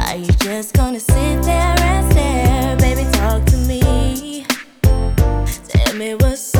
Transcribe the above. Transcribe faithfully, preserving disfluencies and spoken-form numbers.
Are you just gonna sit there and stare? Baby, talk to me. Tell me what's